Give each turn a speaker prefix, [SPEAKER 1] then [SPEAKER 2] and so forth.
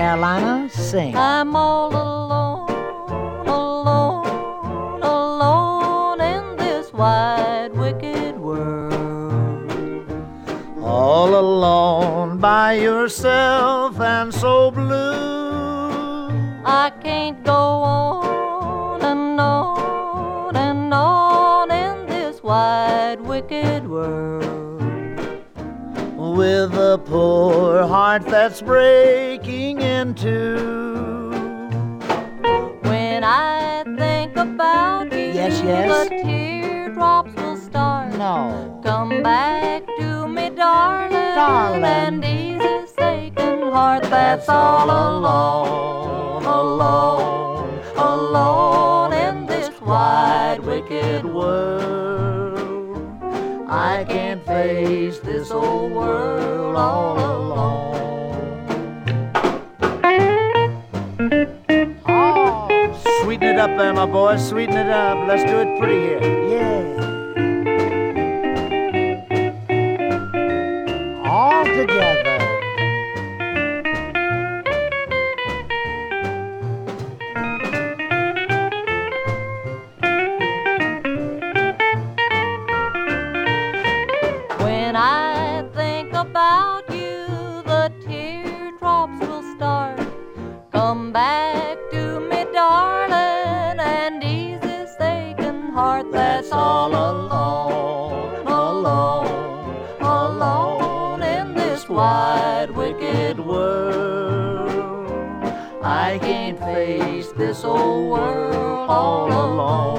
[SPEAKER 1] Carolina, sing.
[SPEAKER 2] I'm all alone, alone, alone in this wide, wicked world.
[SPEAKER 1] All alone by yourself and so blue.
[SPEAKER 2] I can't go on and on and on in this wide, wicked world.
[SPEAKER 1] With a poor heart that's breaking in two.
[SPEAKER 2] When I think about you,
[SPEAKER 1] Yes, yes.
[SPEAKER 2] the teardrops will start.
[SPEAKER 1] No.
[SPEAKER 2] Come back to me, darling,
[SPEAKER 1] Darling.
[SPEAKER 2] and ease this aching heart that's all alone, alone, alone in this wide, wicked world. I can't face this old world all alone. Oh, sweeten it up there, my boy, sweeten it up. Let's do it pretty here. Yeah. All together. When I think about you, the teardrops will start. Come back to me, darling, and ease this aching heart that's all alone, alone, alone in this wide, wicked world. I can't face this old world all alone.